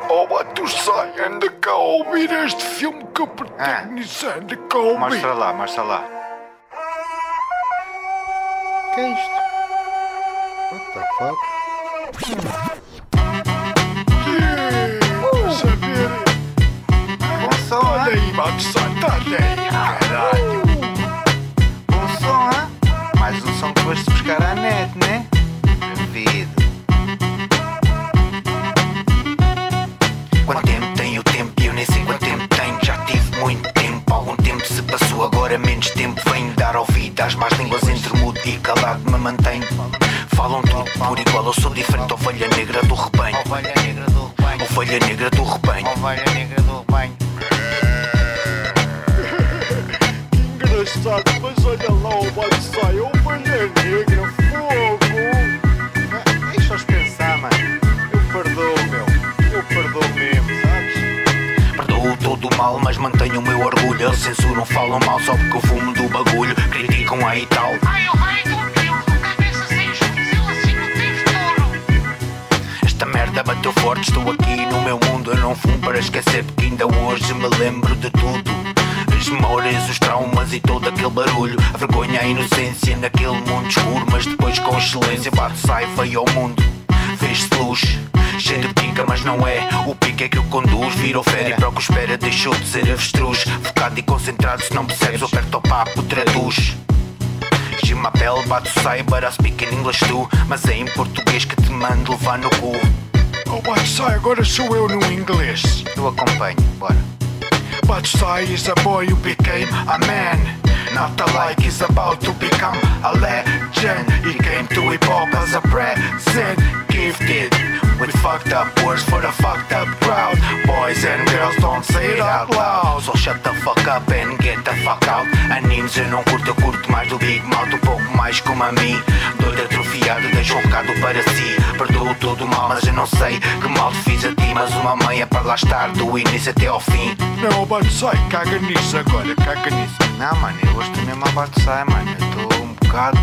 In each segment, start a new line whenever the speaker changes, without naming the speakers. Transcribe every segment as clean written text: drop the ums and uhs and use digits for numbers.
Oh, Batusai, anda cá a ouvir este filme que eu protagonizei, anda cá a ouvir.
Mostra lá. Que é isto? What the fuck?
Saber.
Bom som,
Olha aí, Batusai, tá aí, caralho.
Bom som, hã? Mais um som que foste buscar à net, né? Duvido.
Quanto tempo tem o tempo e eu nem sei quanto tempo tenho. Já tive muito tempo, algum tempo se passou, agora menos tempo. Venho dar ouvido às más línguas, entre mudo e calado me mantenho. Falam tudo por igual, eu sou diferente, ovelha negra do rebanho.
Ovelha negra do rebanho.
Ovelha negra do rebanho.
Ovelha negra do rebanho.
Que engraçado, mas olha lá o Batusai, ovelha negra, fogo.
Deixa-os pensar, mano. Eu perdoo, meu. Eu perdoo mesmo, sabes?
Perdoo todo o mal, mas mantenho o meu orgulho. Eles censuram, falam mal só porque eu fumo do bagulho. Criticam aí e tal. Esta merda bateu forte, estou aqui no meu mundo. Eu não fumo para esquecer porque ainda hoje me lembro de tudo. As memórias, os traumas e todo aquele barulho. A vergonha, a inocência naquele mundo escuro. Mas depois com excelência Batusai veio ao mundo. Fez-se luz, cheio de pica, mas não é. O pique é que o conduz, virou fera e para o que espera deixou de ser avestruz. Focado e concentrado, se não percebes, eu aperto ao papo, traduz. Gima pele, Batusai, but I speak in English too. Mas é em português que te mando levar no cu.
Oh, Batusai, agora sou eu no inglês.
Eu acompanho, bora.
Batusai is a boy who became a man. Not alike, he's about to become a legend. He came to hip-hop as a present, gifted with fucked up words for the fucked up crowd. Boys and girls don't say it out loud.
So shut the fuck up and get the fuck out. Animes eu não curto, eu curto mais do Big Mouth. Um pouco mais como a mim. Doido atrofiado, deixa um bocado para si. Perdoo todo o mal, mas eu não sei que mal te fiz a ti. Mas uma mãe é para lá estar do início até ao fim.
Não, Batusai, caga nisso agora, caga nisso.
Não, mano, eu gosto mesmo a Batusai, mano. Eu estou um bocado,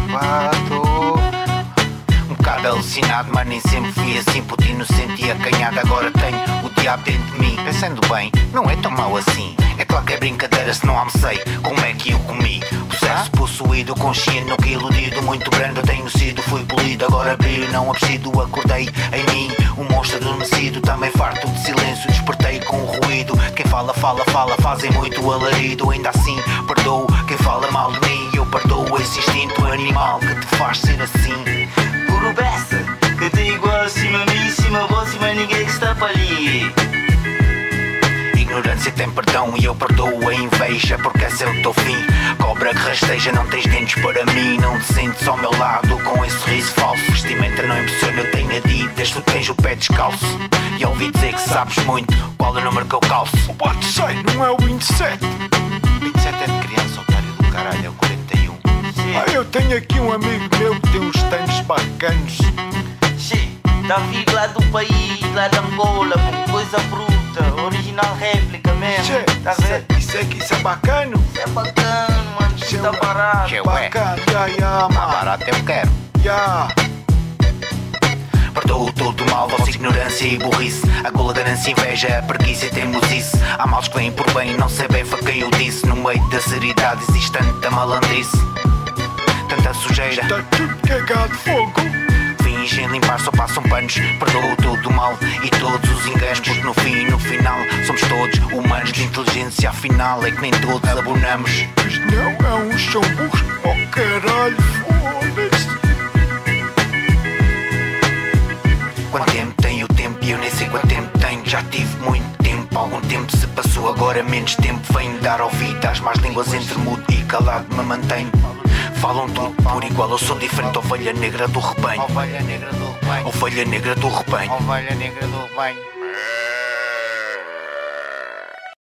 Um bocado alucinado, mas nem sempre fui assim. Puto inocente e acanhado, agora tenho o diabo dentro de mim.
Pensando bem, não é tão mau assim.
É claro que é brincadeira se não almocei. Como é que eu comi? Processo possuído, consciente, nunca iludido. Muito grande eu tenho sido, fui polido. Agora brilho, não abscido, acordei em mim. Um monstro adormecido, também farto de silêncio. Despertei com o ruído. Quem fala, fazem muito alarido. Ainda assim, perdoo quem fala mal de mim. Eu perdoo esse instinto animal que te faz ser assim.
Puro besta, que te igual acima mim, cima você, cima ninguém que está para ali.
Ignorância tem perdão e eu perdoo a inveja, porque esse é o teu fim. Cobra que rasteja, não tens dentes para mim. Não te sentes ao meu lado com esse sorriso falso. Vestimenta não impressiona, eu tenho Adidas, tu tens o pé descalço. E ouvi dizer que sabes muito, qual é o número que eu calço?
O Batusai não é o 27.
27 é de criança, otário do caralho, é o 41.
Ah, eu tenho aqui um amigo meu que tem uns tênis bacanos.
Che, Davi lá do país, lá de Angola, com coisa bruta, original réplica mesmo.
Che,
Tá vendo?
isso é bacano.
Isso é bacana, mano, isso tá barato.
Che, ué,
Bacana,
mais
mano.
barato eu quero.
Ya.
Perdoo todo o mal, vossa ignorância e burrice. A gula, ganância, inveja, a preguiça e teimosice. Há males que vêm por bem, não sei bem foi quem eu disse. No meio da seriedade existe tanta malandrice, tanta sujeira.
Está tudo cagado, fogo.
Fingem limpar, só passam panos. Perdoo todo o mal e todos os enganos, porque no final somos todos humanos de inteligência. Afinal é que nem todos abonamos.
Mas não, é uns são burros. Oh caralho, foda-se.
Quanto tempo tem o tempo e eu nem sei quanto tempo tenho. Já tive muito tempo, algum tempo se passou, agora menos tempo. Venho dar ouvido às más línguas, entre mudo e calado me mantenho. Falam tudo por igual, eu sou diferente, ovelha negra do rebanho.
Ovelha negra do rebanho.
Ovelha negra do rebanho.
Ovelha negra do rebanho.